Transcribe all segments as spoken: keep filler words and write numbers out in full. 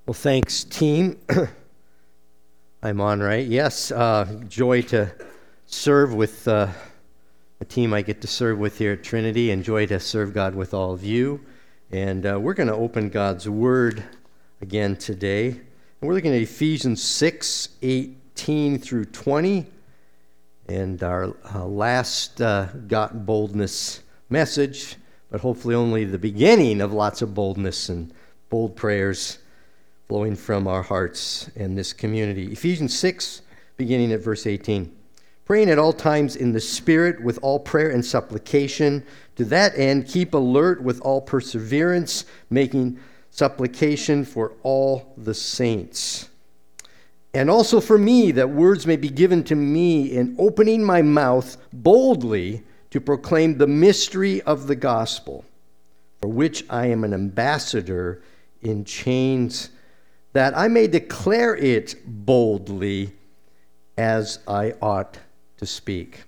Well, thanks, team. I'm on, right? Yes, uh, joy to serve with uh, a team I get to serve with here at Trinity, and joy to serve God with all of you. And uh, we're going to open God's Word again today. And we're looking at Ephesians six, eighteen through twenty. And our uh, last uh, Got Boldness message, but hopefully only the beginning of lots of boldness and bold prayers flowing from our hearts in this community. Ephesians six, beginning at verse eighteen. Praying at all times in the Spirit with all prayer and supplication. To that end, keep alert with all perseverance, making supplication for all the saints. And also for me, that words may be given to me in opening my mouth boldly to proclaim the mystery of the gospel, for which I am an ambassador in chains, that I may declare it boldly as I ought to speak.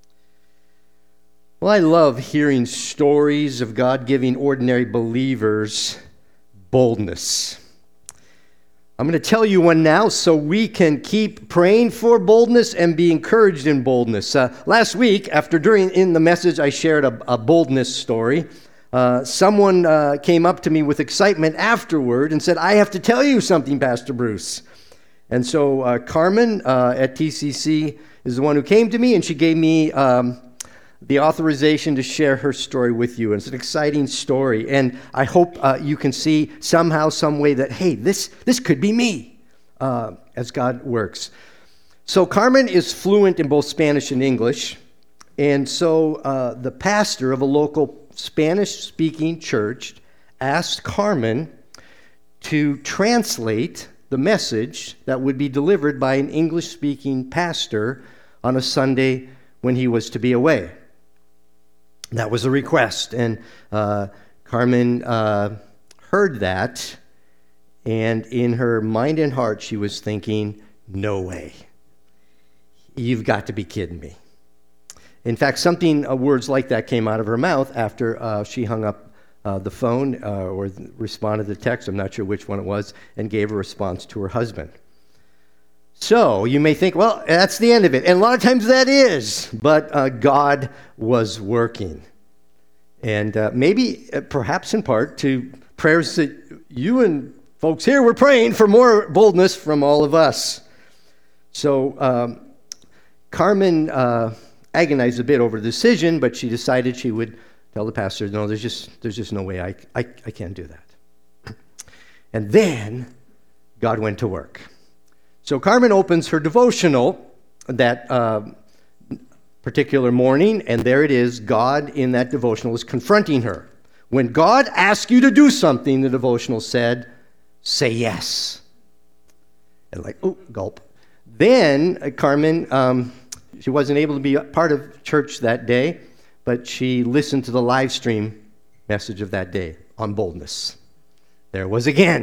Well, I love hearing stories of God giving ordinary believers boldness. I'm going to tell you one now so we can keep praying for boldness and be encouraged in boldness. Uh, last week, after during in the message, I shared a, a boldness story. Uh, someone uh, came up to me with excitement afterward and said, "I have to tell you something, Pastor Bruce." And so uh, Carmen uh, at T C C is the one who came to me, and she gave me um, the authorization to share her story with you. And it's an exciting story, and I hope uh, you can see somehow, some way that, hey, this, this could be me uh, as God works. So Carmen is fluent in both Spanish and English, and so uh, the pastor of a local Spanish-speaking church asked Carmen to translate the message that would be delivered by an English-speaking pastor on a Sunday when he was to be away. That was a request, and uh, Carmen uh, heard that, and in her mind and heart, she was thinking, no way. You've got to be kidding me. In fact, something, uh, words like that came out of her mouth after uh, she hung up uh, the phone uh, or responded to the text, I'm not sure which one it was, and gave a response to her husband. So you may think, well, that's the end of it. And a lot of times that is, but uh, God was working. And uh, maybe, uh, perhaps in part, to prayers that you and folks here were praying for more boldness from all of us. So um, Carmen uh, agonized a bit over the decision, but she decided she would tell the pastor, no, there's just there's just no way I, I, I can't do that. And then God went to work. So Carmen opens her devotional that uh, particular morning, and there it is. God in that devotional is confronting her. When God asks you to do something, the devotional said, say yes. And like, oh, gulp. Then uh, Carmen, um, she wasn't able to be a part of church that day, but she listened to the live stream message of that day on boldness. There it was again.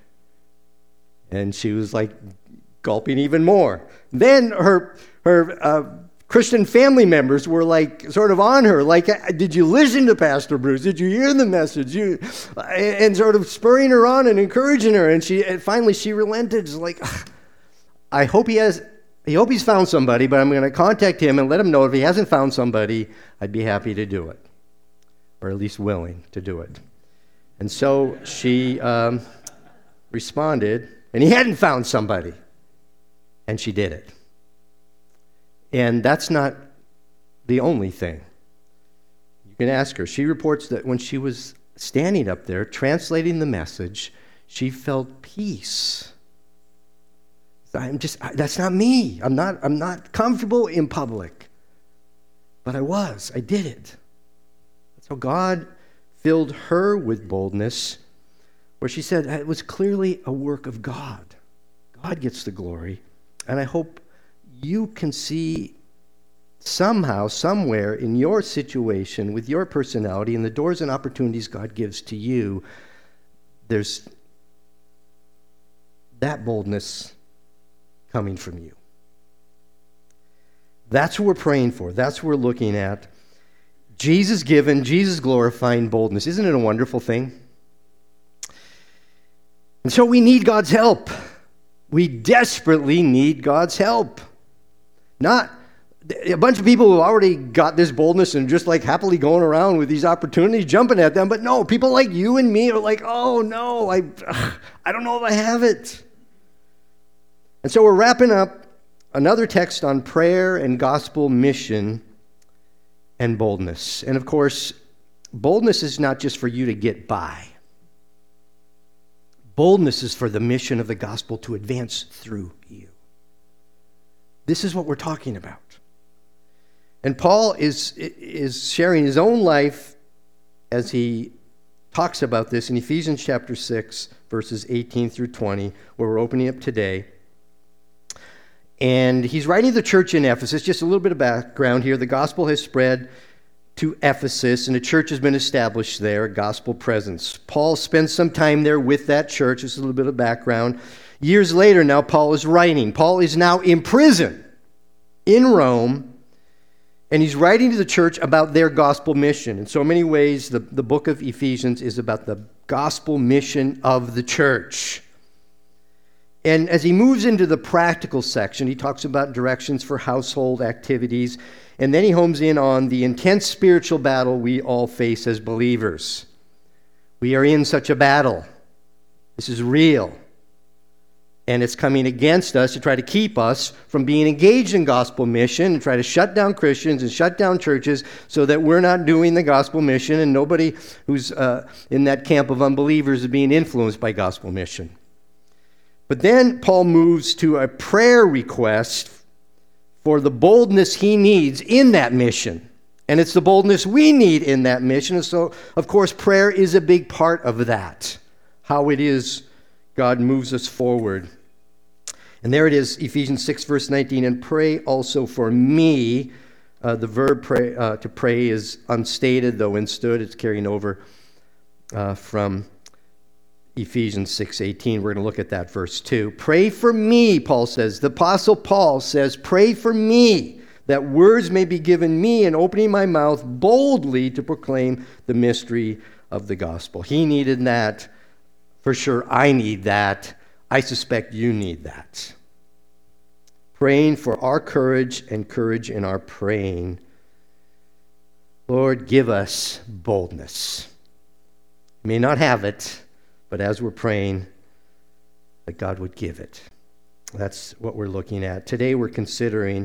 And she was like, gulping even more. Then her her uh, Christian family members were like sort of on her, like, did you listen to Pastor Bruce? Did you hear the message? You, and sort of spurring her on and encouraging her. And she and finally she relented. It's like, I hope he has. I hope he's found somebody, but I'm going to contact him and let him know if he hasn't found somebody, I'd be happy to do it, or at least willing to do it. And so she um, responded, and he hadn't found somebody. And she did it. And that's not the only thing. You can ask her. She reports that when she was standing up there translating the message, she felt peace. I'm just that's not me. I'm not I'm not comfortable in public. But I was. I did it. So God filled her with boldness, where she said it was clearly a work of God. God gets the glory. And I hope you can see somehow, somewhere in your situation, with your personality, and the doors and opportunities God gives to you, there's that boldness coming from you. That's what we're praying for. That's what we're looking at. Jesus given, Jesus glorifying boldness. Isn't it a wonderful thing? And so we need God's help. We desperately need God's help. Not a bunch of people who already got this boldness and just like happily going around with these opportunities, jumping at them. But no, people like you and me are like, oh no, I, I don't know if I have it. And so we're wrapping up another text on prayer and gospel mission and boldness. And of course, boldness is not just for you to get by. Boldness is for the mission of the gospel to advance through you. This is what we're talking about. And Paul is, is sharing his own life as he talks about this in Ephesians chapter six, verses eighteen through twenty, where we're opening up today. And he's writing to the church in Ephesus. Just a little bit of background here. The gospel has spread to Ephesus, and a church has been established there, a gospel presence. Paul spends some time there with that church. Just a little bit of background. Years later now, Paul is writing. Paul is now in prison in Rome, and he's writing to the church about their gospel mission. In so many ways, the, the book of Ephesians is about the gospel mission of the church. And as he moves into the practical section, he talks about directions for household activities, and then he homes in on the intense spiritual battle we all face as believers. We are in such a battle. This is real. And it's coming against us to try to keep us from being engaged in gospel mission and try to shut down Christians and shut down churches so that we're not doing the gospel mission, and nobody who's uh, in that camp of unbelievers is being influenced by gospel mission. But then Paul moves to a prayer request for the boldness he needs in that mission. And it's the boldness we need in that mission. And so, of course, prayer is a big part of that, how it is God moves us forward. And there it is, Ephesians six, verse nineteen, and pray also for me. Uh, the verb pray, uh, to pray is unstated, though instood. It's carrying over uh, from Ephesians six eighteen. We're going to look at that verse too. Pray for me, Paul says. The Apostle Paul says, pray for me, that words may be given me in opening my mouth boldly to proclaim the mystery of the gospel. He needed that. For sure, I need that. I suspect you need that. Praying for our courage and courage in our praying. Lord, give us boldness. We may not have it, but as we're praying, that God would give it. That's what we're looking at. Today we're considering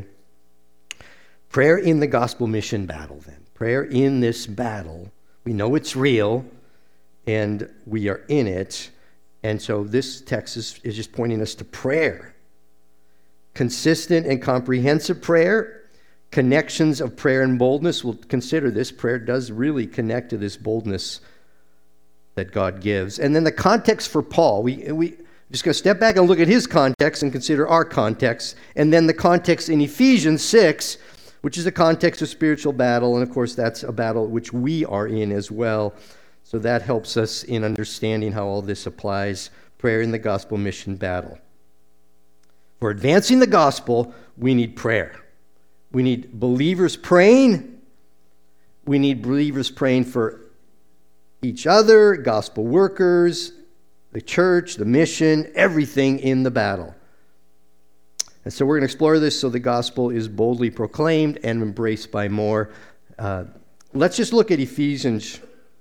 prayer in the gospel mission battle then. Prayer in this battle. We know it's real, and we are in it. And so this text is, is just pointing us to prayer. Consistent and comprehensive prayer. Connections of prayer and boldness. We'll consider this. Prayer does really connect to this boldness that God gives. And then the context for Paul. We, we just going to step back and look at his context and consider our context. And then the context in Ephesians six, which is a context of spiritual battle. And of course, that's a battle which we are in as well. So that helps us in understanding how all this applies. Prayer in the gospel mission battle. For advancing the gospel, we need prayer. We need believers praying. We need believers praying for each other, gospel workers, the church, the mission, everything in the battle. And so we're going to explore this so the gospel is boldly proclaimed and embraced by more. Uh, let's just look at Ephesians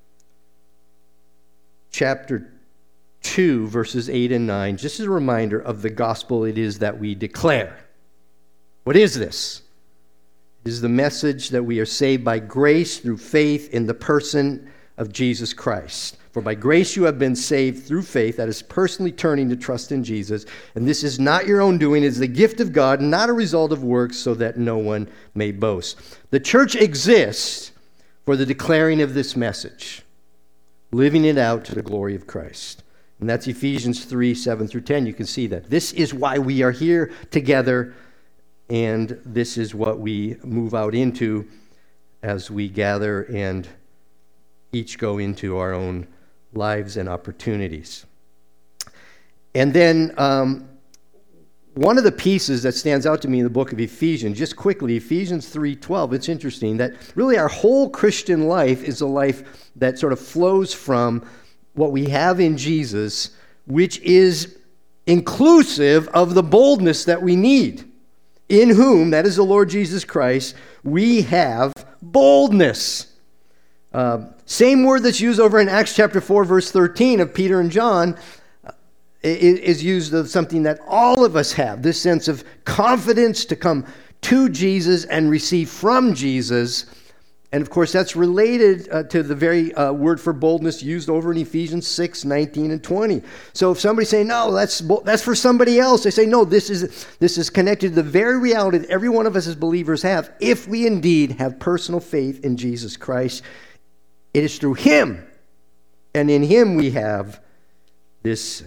chapter two, verses eight and nine, just as a reminder of the gospel it is that we declare. What is this? It is the message that we are saved by grace through faith in the person of Jesus Christ. For by grace you have been saved through faith, that is personally turning to trust in Jesus. And this is not your own doing, it is the gift of God, not a result of works, so that no one may boast. The church exists for the declaring of this message, living it out to the glory of Christ. And that's Ephesians three, seven through ten. You can see that. This is why we are here together, and this is what we move out into as we gather and each go into our own lives and opportunities. And then um, one of the pieces that stands out to me in the book of Ephesians, just quickly, Ephesians three twelve, it's interesting that really our whole Christian life is a life that sort of flows from what we have in Jesus which is inclusive of the boldness that we need. In whom, that is the Lord Jesus Christ, we have boldness. Uh, same word that's used over in Acts chapter four, verse thirteen of Peter and John uh, is used of something that all of us have, this sense of confidence to come to Jesus and receive from Jesus. And of course, that's related uh, to the very uh, word for boldness used over in Ephesians six, nineteen and twenty. So if somebody's saying, no, that's that's for somebody else, they say, no, this is this is connected to the very reality that every one of us as believers have. If we indeed have personal faith in Jesus Christ, it is through him. And in him we have this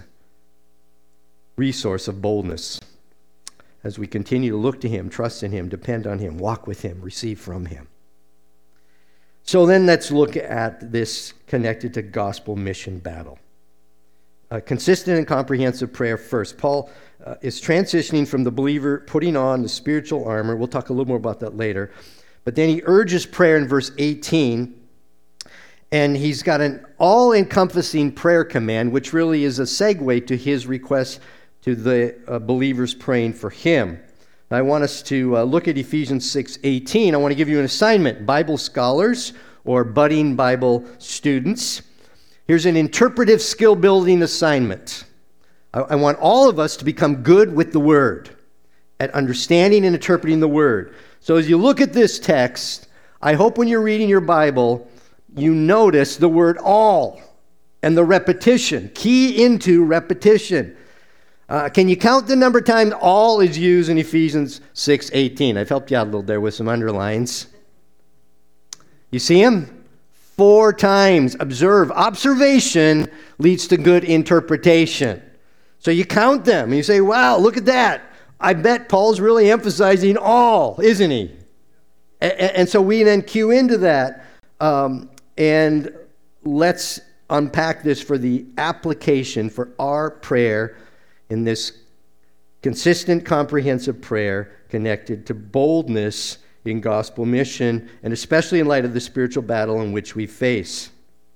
resource of boldness as we continue to look to him, trust in him, depend on him, walk with him, receive from him. So then let's look at this connected to gospel mission battle. Uh, consistent and comprehensive prayer first. Paul uh, is transitioning from the believer putting on the spiritual armor. We'll talk a little more about that later. But then he urges prayer in verse eighteen. And he's got an all-encompassing prayer command, which really is a segue to his request to the uh, believers praying for him. I want us to uh, look at Ephesians six eighteen. I want to give you an assignment, Bible scholars or budding Bible students. Here's an interpretive skill-building assignment. I, I want all of us to become good with the Word, at understanding and interpreting the Word. So as you look at this text, I hope when you're reading your Bible, you notice the word all and the repetition. Key into repetition. Uh, can you count the number of times all is used in Ephesians six eighteen? I've helped you out a little there with some underlines. You see them? Four times. Observe. Observation leads to good interpretation. So you count them and you say, wow, look at that. I bet Paul's really emphasizing all, isn't he? And, and so we then cue into that. Um, and let's unpack this for the application for our prayer in this consistent, comprehensive prayer connected to boldness in gospel mission, and especially in light of the spiritual battle in which we face.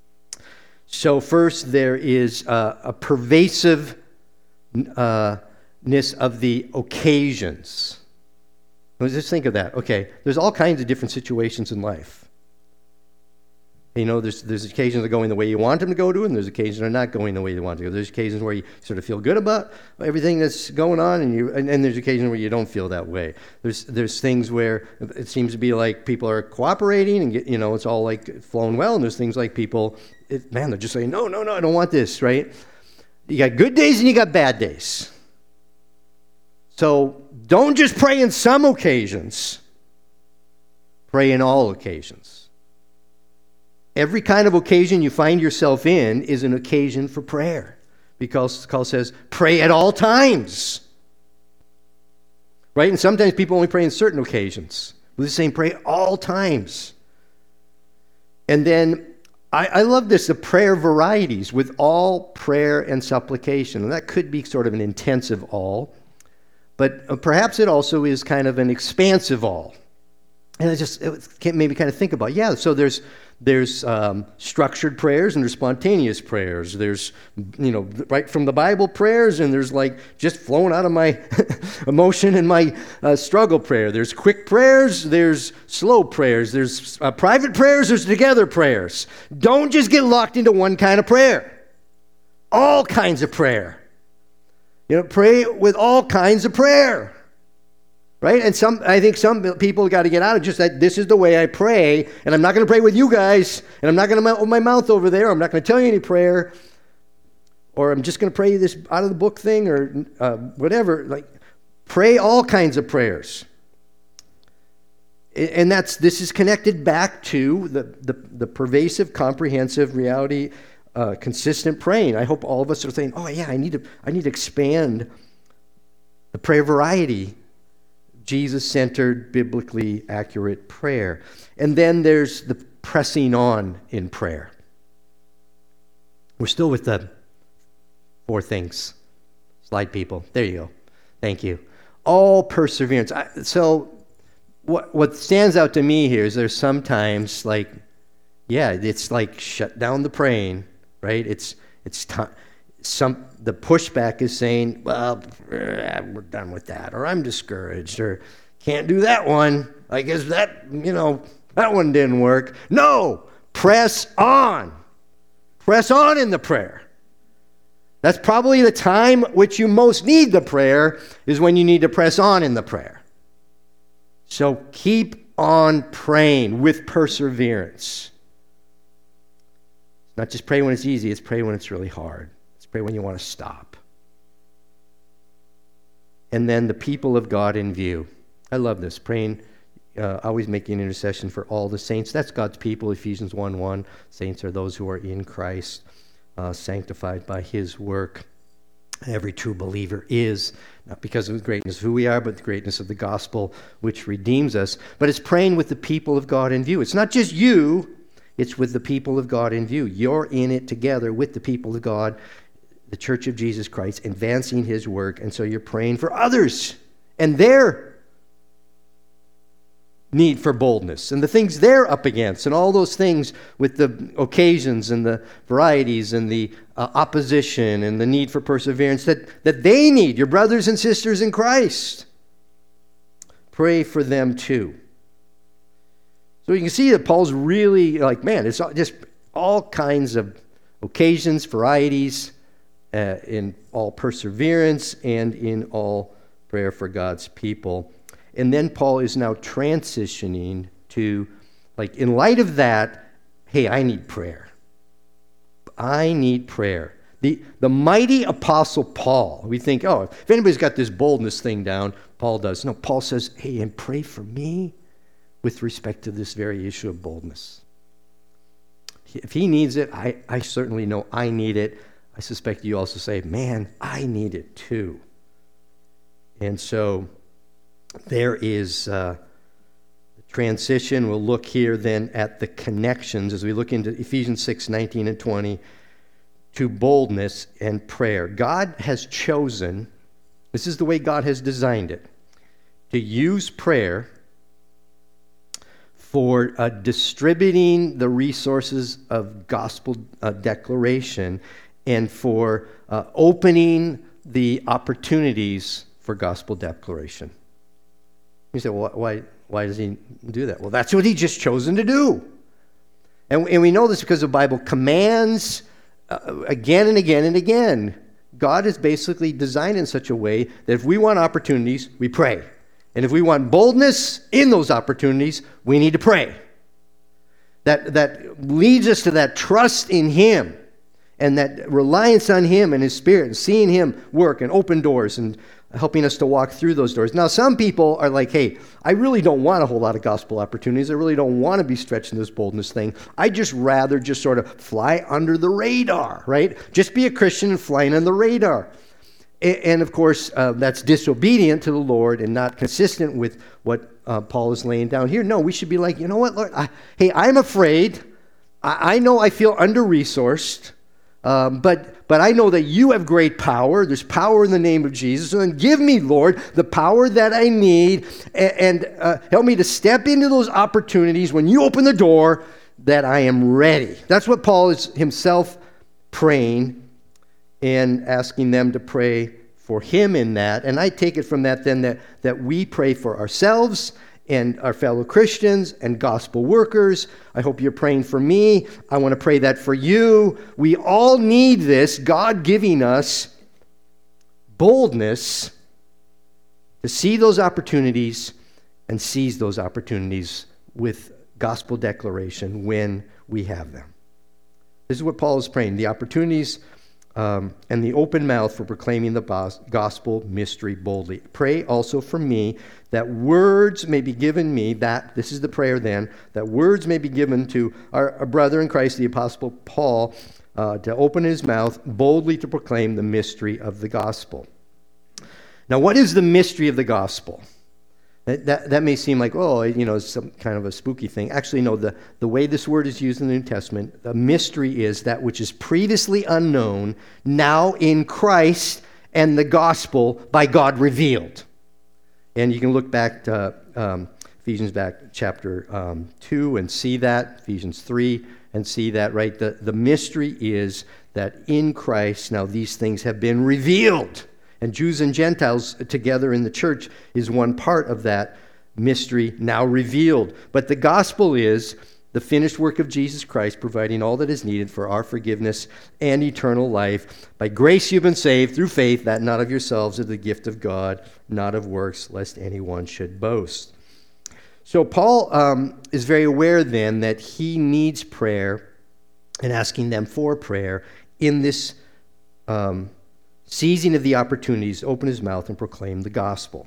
So first, there is uh, a pervasiveness uh, of the occasions. Let's just think of that. Okay, there's all kinds of different situations in life. You know, there's there's occasions that are going the way you want them to go to, and there's occasions that are not going the way you want to go. There's occasions where you sort of feel good about everything that's going on, and you and, and there's occasions where you don't feel that way. There's there's things where it seems to be like people are cooperating, and get, you know, it's all like flowing well, and there's things like people, it, man, they're just saying, no, no, no, I don't want this, right? You got good days and you got bad days. So don't just pray in some occasions. Pray in all occasions. Every kind of occasion you find yourself in is an occasion for prayer. Because Paul says, pray at all times. Right? And sometimes people only pray in certain occasions. But he's saying pray all times. And then, I, I love this, the prayer varieties with all prayer and supplication. And that could be sort of an intensive all. But perhaps it also is kind of an expansive all. And I just it made me kind of think about, yeah, so there's there's um, structured prayers and there's spontaneous prayers. There's, you know, right from the Bible prayers, and there's like just flowing out of my emotion and my uh, struggle prayer. There's quick prayers, there's slow prayers, there's uh, private prayers, there's together prayers. Don't just get locked into one kind of prayer. All kinds of prayer. You know, pray with all kinds of prayer. Right? And some, I think some people got to get out of just that this is the way I pray, and I'm not going to pray with you guys, and I'm not going to mouth my mouth over there, I'm not going to tell you any prayer, or I'm just going to pray this out of the book thing, or uh, whatever. Like, pray all kinds of prayers. And that's this is connected back to the, the, the pervasive, comprehensive reality, uh, consistent praying. I hope all of us are saying, oh yeah, I need to I need to expand the prayer variety. Jesus-centered, biblically accurate prayer. And then there's the pressing on in prayer. We're still with the four things. Slide, people. There you go. Thank you. All perseverance. I, so what what stands out to me here is there's sometimes like, yeah, it's like shut down the praying, right? It's it's time. some the pushback is saying, well, we're done with that, or I'm discouraged, or can't do that one. I guess that, you know, that one didn't work. No, press on. Press on in the prayer. That's probably the time which you most need the prayer, is when you need to press on in the prayer. So keep on praying with perseverance. Not just pray when it's easy, it's pray when it's really hard. It's pray when you want to stop. And then the people of God in view. I love this. Praying, uh, always making intercession for all the saints. That's God's people, Ephesians one one. Saints are those who are in Christ, uh, sanctified by his work. Every true believer is, not because of the greatness of who we are, but the greatness of the gospel which redeems us. But it's praying with the people of God in view. It's not just you, it's with the people of God in view. You're in it together with the people of God, the Church of Jesus Christ, advancing his work. And so you're praying for others and their need for boldness and the things they're up against and all those things with the occasions and the varieties and the uh, opposition and the need for perseverance that, that they need, your brothers and sisters in Christ. Pray for them too. So you can see that Paul's really like, man, it's just all kinds of occasions, varieties, uh, in all perseverance and in all prayer for God's people. And then Paul is now transitioning to, like, in light of that, hey, I need prayer. I need prayer. The, the mighty apostle Paul, we think, oh, if anybody's got this boldness thing down, Paul does. No, Paul says, hey, and pray for me with respect to this very issue of boldness. If he needs it, I, I certainly know I need it. I suspect you also say, man, I need it too. And so there is uh, the transition. We'll look here then at the connections as we look into Ephesians six, nineteen and twenty, to boldness and prayer. God has chosen, this is the way God has designed it, to use prayer for uh, distributing the resources of gospel uh, declaration and for uh, opening the opportunities for gospel declaration. You say, well, why, why does he do that? Well, that's what he just chosen to do. And, and we know this because the Bible commands uh, again and again and again. God is basically designed in such a way that if we want opportunities, we pray. And if we want boldness in those opportunities, we need to pray. That, that leads us to that trust in him and that reliance on him and his Spirit and seeing him work and open doors and helping us to walk through those doors. Now, some people are like, hey, I really don't want a whole lot of gospel opportunities. I really don't want to be stretched in this boldness thing. I just rather just sort of fly under the radar, right? Just be a Christian and flying on the radar. And, of course, uh, that's disobedient to the Lord and not consistent with what uh, Paul is laying down here. No, we should be like, you know what, Lord? I, hey, I'm afraid. I, I know I feel under-resourced. Um, but but I know that you have great power. There's power in the name of Jesus. So then give me, Lord, the power that I need and, and uh, help me to step into those opportunities when you open the door that I am ready. That's what Paul is himself praying and asking them to pray for him in that. And I take it from that then that, that we pray for ourselves and our fellow Christians and gospel workers. I hope you're praying for me. I want to pray that for you. We all need this, God giving us boldness to see those opportunities and seize those opportunities with gospel declaration when we have them. This is what Paul is praying, the opportunities Um, and the open mouth for proclaiming the gospel mystery boldly. Pray also for me that words may be given me, that, this is the prayer then, that words may be given to our, our brother in Christ, the Apostle Paul, uh, to open his mouth boldly to proclaim the mystery of the gospel. Now, what is the mystery of the gospel? That, that, that may seem like, oh, you know, some kind of a spooky thing. Actually, no, the, the way this word is used in the New Testament, the mystery is that which is previously unknown, now in Christ and the gospel by God revealed. And you can look back to um, Ephesians back chapter um, two and see that, Ephesians three, and see that, right? The, the mystery is that in Christ now these things have been revealed. And Jews and Gentiles together in the church is one part of that mystery now revealed. But the gospel is the finished work of Jesus Christ, providing all that is needed for our forgiveness and eternal life. By grace you've been saved through faith, that not of yourselves is the gift of God, not of works, lest anyone should boast. So Paul um, is very aware then that he needs prayer and asking them for prayer in this um, seizing of the opportunities to open his mouth and proclaim the gospel.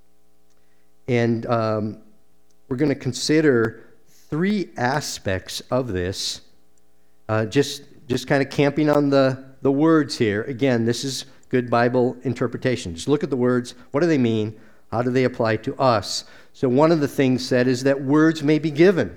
And um, we're going to consider three aspects of this, uh, just just kind of camping on the, the words here. Again, this is good Bible interpretation. Just look at the words. What do they mean? How do they apply to us? So one of the things said is that words may be given.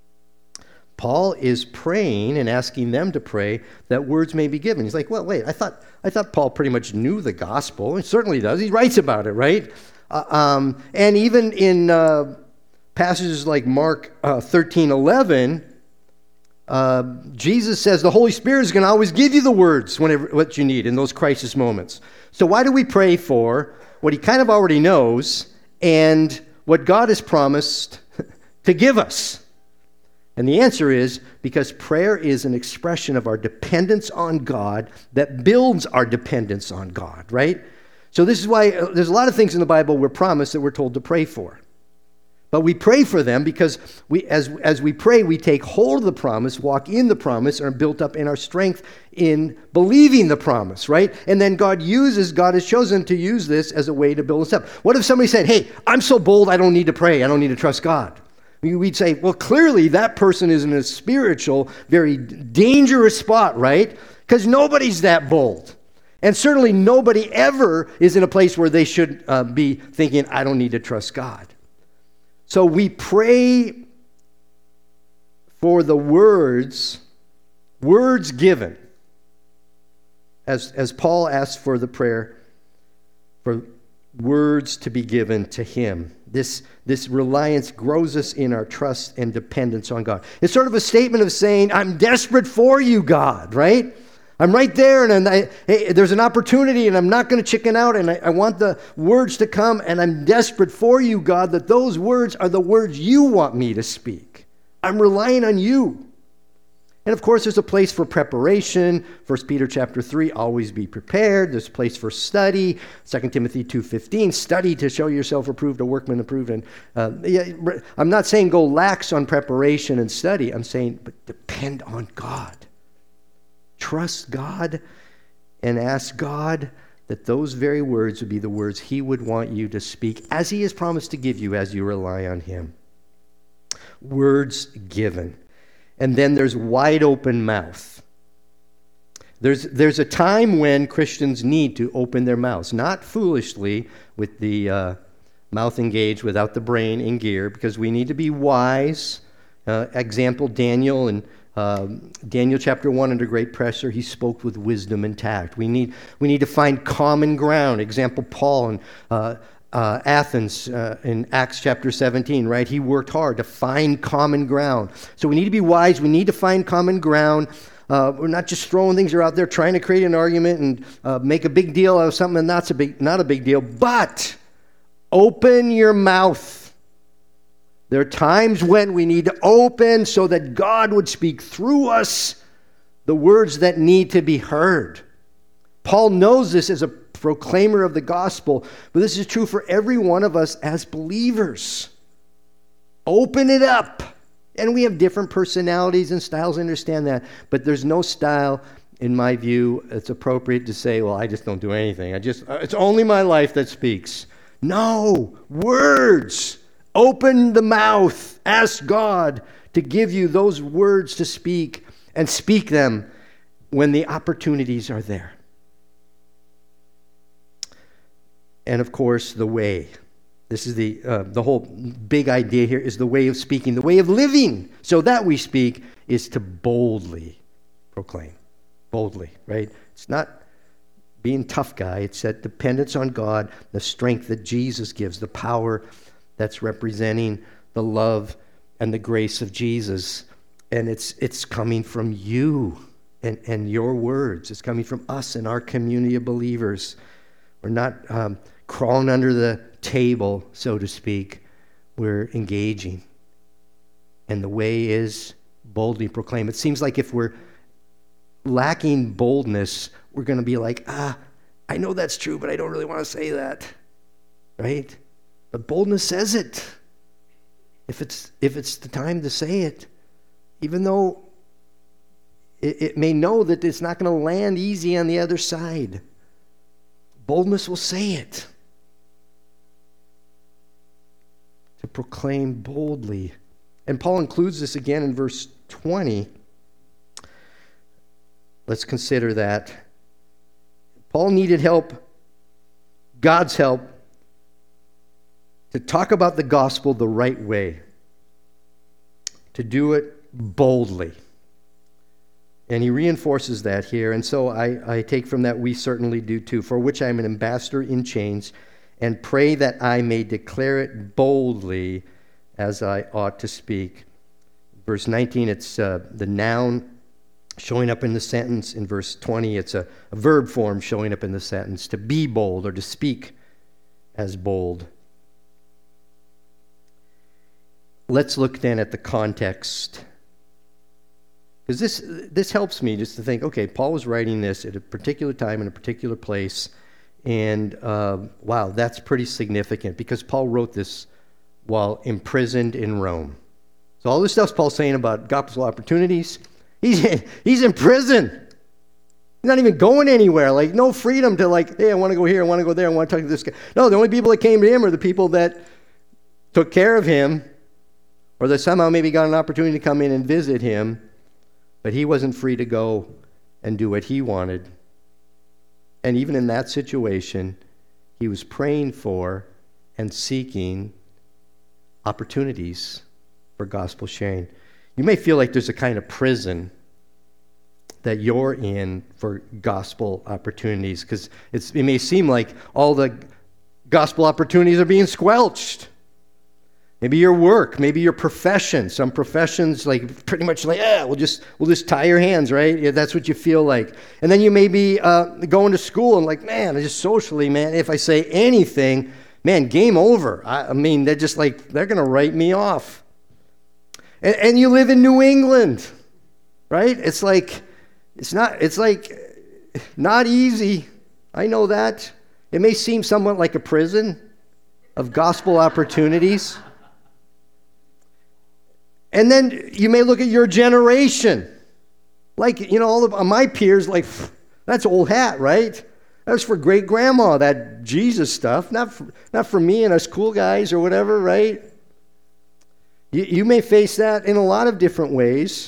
Paul is praying and asking them to pray that words may be given. He's like, well, wait, I thought I thought Paul pretty much knew the gospel. He certainly does. He writes about it, right? Uh, um, and even in uh, passages like Mark uh, thirteen eleven, uh, Jesus says the Holy Spirit is going to always give you the words whenever what you need in those crisis moments. So why do we pray for what he kind of already knows and what God has promised to give us? And the answer is because prayer is an expression of our dependence on God that builds our dependence on God, right? So this is why uh, there's a lot of things in the Bible we're promised that we're told to pray for. But we pray for them because we, as, as we pray, we take hold of the promise, walk in the promise, and are built up in our strength in believing the promise, right? And then God uses, God has chosen to use this as a way to build us up. What if somebody said, hey, I'm so bold I don't need to pray, I don't need to trust God? We'd say, well, clearly that person is in a spiritual, very dangerous spot, right? Because nobody's that bold. And certainly nobody ever is in a place where they should uh, be thinking, I don't need to trust God. So we pray for the words, words given, as, as Paul asks for the prayer, for words to be given to him. This, this reliance grows us in our trust and dependence on God. It's sort of a statement of saying, I'm desperate for you, God, right? I'm right there, and I, hey, there's an opportunity, and I'm not going to chicken out, and I, I want the words to come, and I'm desperate for you, God, that those words are the words you want me to speak. I'm relying on you. And of course, there's a place for preparation. First Peter chapter three, always be prepared. There's a place for study. Second Timothy two fifteen, study to show yourself approved, a workman approved. And uh, yeah, I'm not saying go lax on preparation and study. I'm saying, but depend on God. Trust God and ask God that those very words would be the words he would want you to speak as he has promised to give you as you rely on him. Words given. And then there's wide open mouth. There's, there's a time when Christians need to open their mouths, not foolishly with the uh, mouth engaged without the brain in gear, because we need to be wise. Uh, example, Daniel and Um, Daniel chapter one, under great pressure, he spoke with wisdom and tact. We need we need to find common ground. Example, Paul in uh, uh, Athens uh, in Acts chapter seventeen, right? He worked hard to find common ground. So we need to be wise. We need to find common ground. Uh, we're not just throwing things out there, trying to create an argument and uh, make a big deal out of something that's a big, not a big deal. But open your mouth. There are times when we need to open so that God would speak through us the words that need to be heard. Paul knows this as a proclaimer of the gospel, but this is true for every one of us as believers. Open it up. And we have different personalities and styles, I understand that, but there's no style, in my view, it's appropriate to say, well, I just don't do anything. I just, it's only my life that speaks. No, words. Open the mouth. Ask God to give you those words to speak, and speak them when the opportunities are there. And of course, the way. This is the uh, the whole big idea here is the way of speaking, the way of living, so that we speak is to boldly proclaim. Boldly, right? It's not being tough guy. It's that dependence on God, the strength that Jesus gives, the power that's representing the love and the grace of Jesus. And it's it's coming from you and, and your words. It's coming from us and our community of believers. We're not um, crawling under the table, so to speak. We're engaging. And the way is boldly proclaim. It seems like if we're lacking boldness, we're going to be like, ah, I know that's true, but I don't really want to say that. Right? But boldness says it. If it's if it's the time to say it, even though it, it may know that it's not going to land easy on the other side, boldness will say it. To proclaim boldly. And Paul includes this again in verse twenty. Let's consider that. Paul needed help, God's help, to talk about the gospel the right way, to do it boldly. And he reinforces that here. And so I, I take from that we certainly do too, for which I am an ambassador in chains, and pray that I may declare it boldly as I ought to speak. Verse nineteen, it's uh, the noun showing up in the sentence. In verse twenty, it's a, a verb form showing up in the sentence, to be bold or to speak as bold. Let's look then at the context. Because this, this helps me just to think, okay, Paul was writing this at a particular time in a particular place, and uh, wow, that's pretty significant because Paul wrote this while imprisoned in Rome. So all this stuff Paul's saying about gospel opportunities, he's, he's in prison. He's not even going anywhere. Like, no freedom to like, hey, I want to go here, I want to go there, I want to talk to this guy. No, the only people that came to him are the people that took care of him, or that somehow maybe got an opportunity to come in and visit him, but he wasn't free to go and do what he wanted. And even in that situation, he was praying for and seeking opportunities for gospel sharing. You may feel like there's a kind of prison that you're in for gospel opportunities, because it may seem like all the gospel opportunities are being squelched. Maybe your work, maybe your profession. Some professions, like pretty much like, yeah, we'll just we'll just tie your hands, right? Yeah, that's what you feel like. And then you may be uh, going to school and like, man, just socially, man, if I say anything, man, game over. I, I mean, they're just like, they're going to write me off. And, and you live in New England, right? It's like, it's not, it's like not easy. I know that. It may seem somewhat like a prison of gospel opportunities. And then you may look at your generation. Like, you know, all of my peers, like, that's old hat, right? That's for great-grandma, that Jesus stuff. Not for, not for me and us cool guys or whatever, right? You, you may face that in a lot of different ways.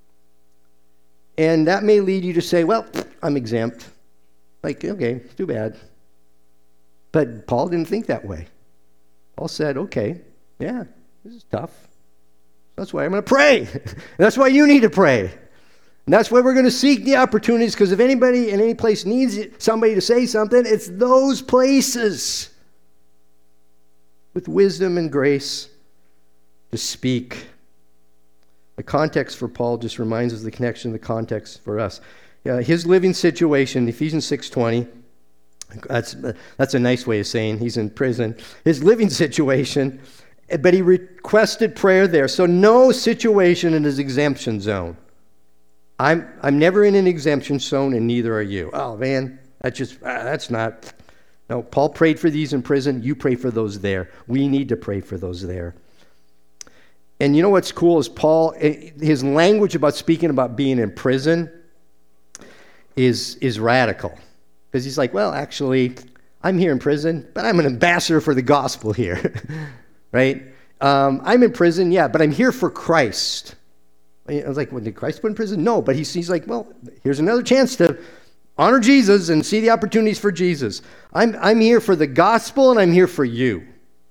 And that may lead you to say, well, I'm exempt. Like, okay, too bad. But Paul didn't think that way. Paul said, okay, yeah, this is tough. That's why I'm going to pray. That's why you need to pray. And that's why we're going to seek the opportunities, because if anybody in any place needs somebody to say something, it's those places with wisdom and grace to speak. The context for Paul just reminds us of the connection of the context for us. Uh, his living situation, Ephesians six twenty, that's, that's a nice way of saying he's in prison. His living situation, but he requested prayer there. So no situation in his exemption zone. I'm I'm never in an exemption zone, and neither are you. Oh, man, that's just, uh, that's not. No, Paul prayed for these in prison. You pray for those there. We need to pray for those there. And you know what's cool is Paul, his language about speaking about being in prison is, is radical. Because he's like, well, actually, I'm here in prison, but I'm an ambassador for the gospel here. Right? Um, I'm in prison, yeah, but I'm here for Christ. I was like, well, did Christ put in prison? No, but he's, he's like, well, here's another chance to honor Jesus and see the opportunities for Jesus. I'm, I'm here for the gospel, and I'm here for you.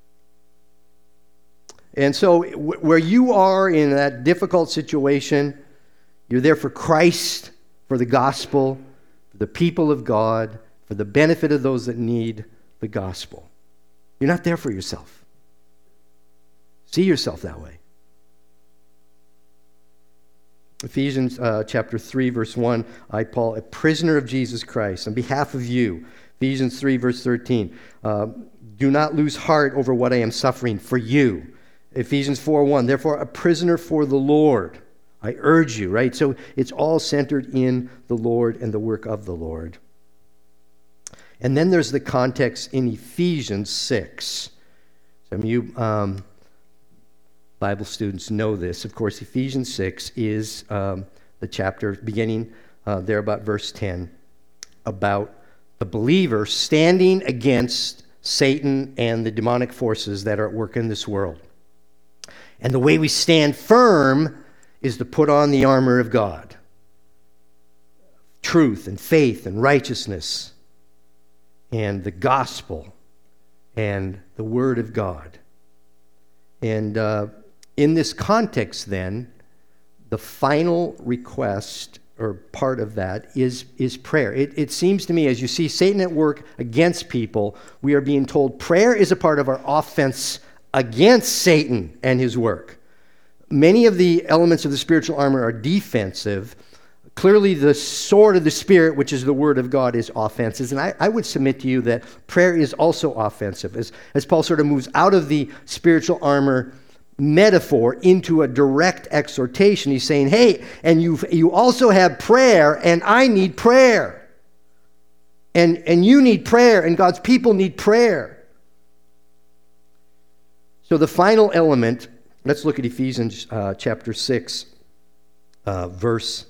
And so w- where you are in that difficult situation, you're there for Christ, for the gospel, for the people of God, for the benefit of those that need the gospel. You're not there for yourself. See yourself that way. Ephesians uh, chapter three, verse one, I, Paul, a prisoner of Jesus Christ, on behalf of you. Ephesians three, verse thirteen, uh, do not lose heart over what I am suffering for you. Ephesians four, one, therefore a prisoner for the Lord. I urge you, right? So it's all centered in the Lord and the work of the Lord. And then there's the context in Ephesians six. Some of you um, Bible students know this. Of course, Ephesians six is um, the chapter beginning uh, there about verse ten, about the believer standing against Satan and the demonic forces that are at work in this world. And the way we stand firm is to put on the armor of God. Truth and faith and righteousness and the gospel and the word of God. And uh, in this context then, the final request or part of that is, is prayer. It, it seems to me, as you see Satan at work against people, we are being told prayer is a part of our offense against Satan and his work. Many of the elements of the spiritual armor are defensive. Clearly, the sword of the Spirit, which is the Word of God, is offensive. And I, I would submit to you that prayer is also offensive. As, as Paul sort of moves out of the spiritual armor metaphor into a direct exhortation, he's saying, hey, and you you also have prayer, and I need prayer. And, and you need prayer, and God's people need prayer. So the final element, let's look at Ephesians uh, chapter six, uh, verse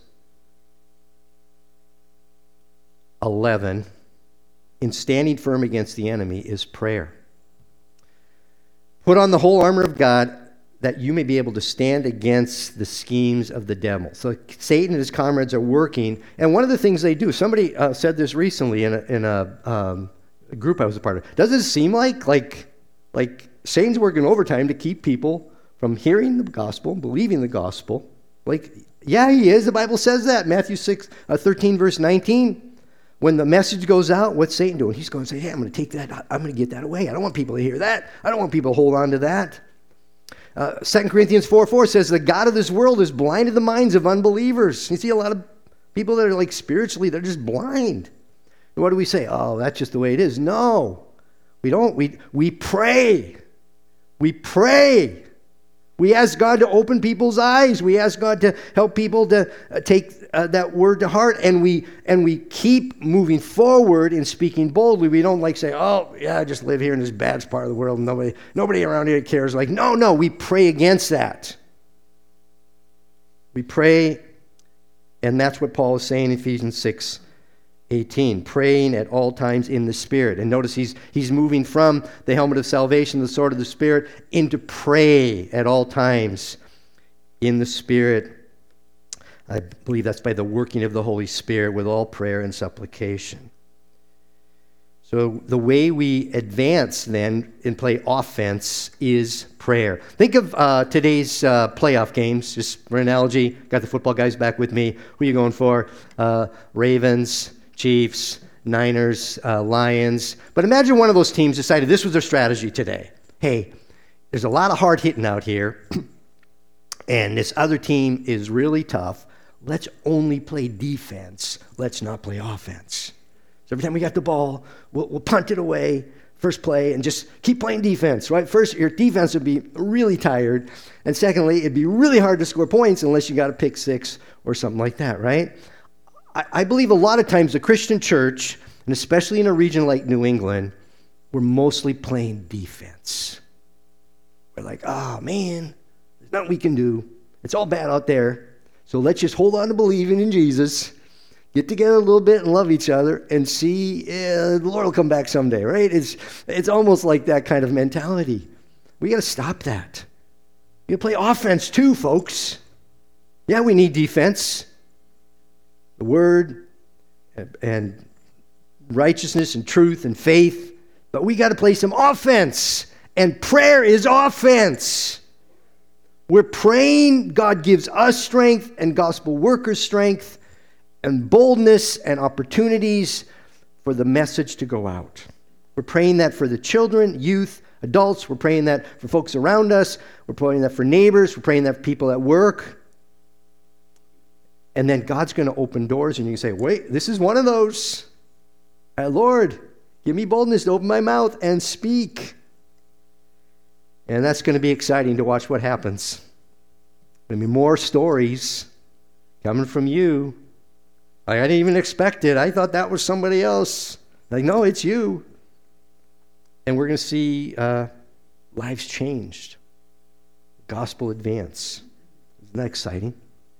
eleven. In standing firm against the enemy is prayer. Put on the whole armor of God that you may be able to stand against the schemes of the devil. So Satan and his comrades are working, and one of the things they do, somebody uh, said this recently in a, in a, um, a group I was a part of. Doesn't it seem like, like, like Satan's working overtime to keep people from hearing the gospel, believing the gospel? Like, yeah, he is. The Bible says that. Matthew six, uh, thirteen, verse nineteen. When the message goes out, what's Satan doing? He's going to say, hey, I'm going to take that. I'm going to get that away. I don't want people to hear that. I don't want people to hold on to that. Uh, Second Corinthians four four says, the God of this world has blinded the minds of unbelievers. You see a lot of people that are like spiritually, they're just blind. And what do we say? Oh, that's just the way it is. No, we don't. We, we pray. We pray. We ask God to open people's eyes. We ask God to help people to uh, take uh, that word to heart, and we and we keep moving forward in speaking boldly. We don't like say, "Oh, yeah, I just live here in this bad part of the world, and nobody nobody around here cares." Like, no, no, we pray against that. We pray, and that's what Paul is saying in Ephesians six eighteen, praying at all times in the Spirit. And notice he's he's moving from the helmet of salvation, the sword of the Spirit, into pray at all times in the Spirit. I believe that's by the working of the Holy Spirit with all prayer and supplication. So the way we advance then and play offense is prayer. Think of uh, today's uh, playoff games, just for an analogy. Got the football guys back with me. Who are you going for? Uh, Ravens, Chiefs, Niners, uh, Lions. But imagine one of those teams decided this was their strategy today. Hey, there's a lot of hard hitting out here, and this other team is really tough. Let's only play defense. Let's not play offense. So every time we got the ball, we'll, we'll punt it away, first play, and just keep playing defense, right? First, your defense would be really tired, and secondly, it'd be really hard to score points unless you got a pick six or something like that, right? I believe a lot of times the Christian church, and especially in a region like New England, we're mostly playing defense. We're like, oh man, there's nothing we can do. It's all bad out there. So let's just hold on to believing in Jesus, get together a little bit and love each other, and see uh, the Lord will come back someday, right? It's, it's almost like that kind of mentality. We got to stop that. You got to play offense too, folks. Yeah, we need defense. The word and righteousness and truth and faith, but we got to play some offense, and prayer is offense. We're praying, God gives us strength and gospel workers strength and boldness and opportunities for the message to go out. We're praying that for the children, youth, adults. We're praying that for folks around us. We're praying that for neighbors. We're praying that for people at work. And then God's going to open doors, and you can say, wait, this is one of those. Uh, Lord, give me boldness to open my mouth and speak. And that's going to be exciting to watch what happens. I mean, more stories coming from you. I didn't even expect it. I thought that was somebody else. Like, no, it's you. And we're going to see uh, lives changed. Gospel advance. Isn't that exciting?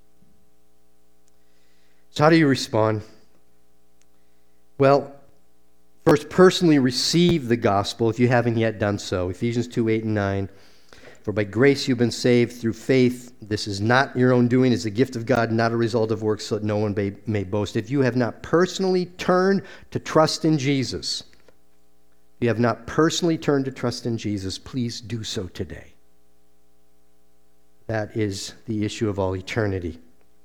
So how do you respond? Well, first, personally receive the gospel if you haven't yet done so. Ephesians two, eight, and nine. For by grace you've been saved through faith. This is not your own doing. It's a gift of God, not a result of works, so that no one may, may boast. If you have not personally turned to trust in Jesus, if you have not personally turned to trust in Jesus, please do so today. That is the issue of all eternity.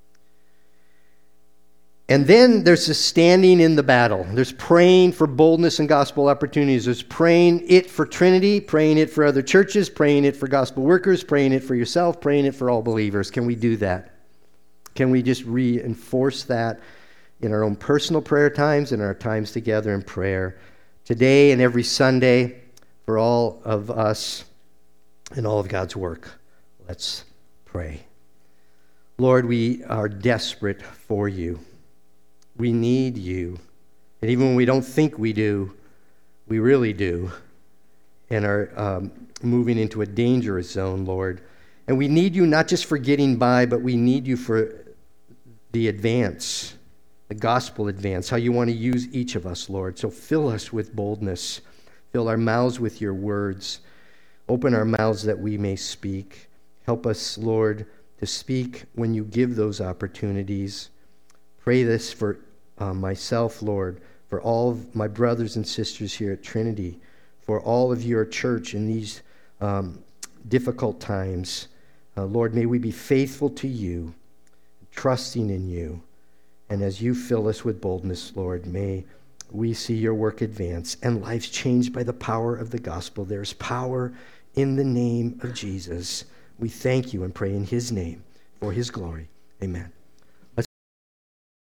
And then there's the standing in the battle. There's praying for boldness and gospel opportunities. There's praying it for Trinity, praying it for other churches, praying it for gospel workers, praying it for yourself, praying it for all believers. Can we do that? Can we just reinforce that in our own personal prayer times and our times together in prayer today and every Sunday for all of us and all of God's work? Let's pray. Lord, we are desperate for you. We need you. And even when we don't think we do, we really do. And are um, moving into a dangerous zone, Lord. And we need you not just for getting by, but we need you for the advance, the gospel advance, how you want to use each of us, Lord. So fill us with boldness. Fill our mouths with your words. Open our mouths that we may speak. Help us, Lord, to speak when you give those opportunities. Pray this for uh, myself, Lord, for all of my brothers and sisters here at Trinity, for all of your church in these um, difficult times. Uh, Lord, may we be faithful to you, trusting in you. And as you fill us with boldness, Lord, may we see your work advance and lives changed by the power of the gospel. There's power in the name of Jesus. We thank you and pray in his name for his glory. Amen.